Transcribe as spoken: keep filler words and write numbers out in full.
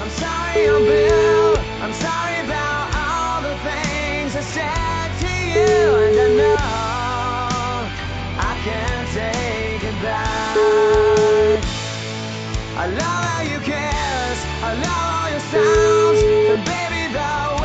I'm sorry I'm Bill. I'm sorry about all the things I said to you, and I know I can't take it back. I love how you kiss, I love all your sounds, and baby, the